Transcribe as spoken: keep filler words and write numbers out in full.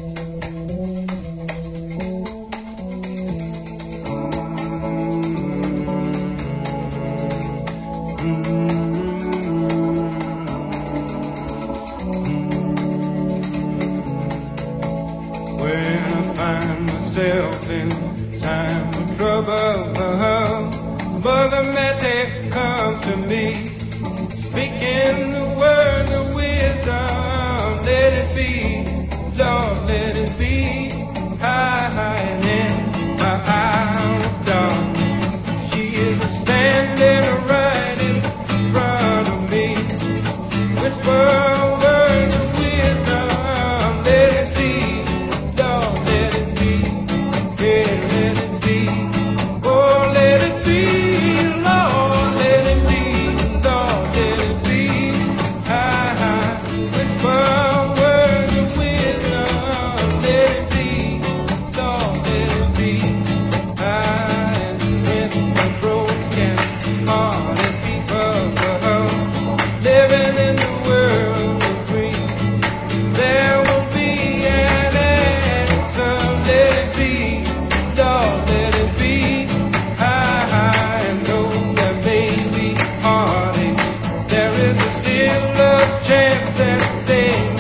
Myself in time of trouble, Mother Mary comes to me, speaking the word of wisdom. Let it be, Lord, let it be, hiding in my hour of dark. She is standing right in front of me, whisper a word of wisdom. Let it be, Lord, let it be. Yeah, let it be. Oh, let it be, Lord, let it be. Lord, let it be. High, high. Whisper a word of wisdom. Let it be. Lord, let it be. High in the broken hearted people living in the world of dreams. There will be an answer. Let it be. Lord, let it be. High, high, and though there may be heartache, there is still a chance that they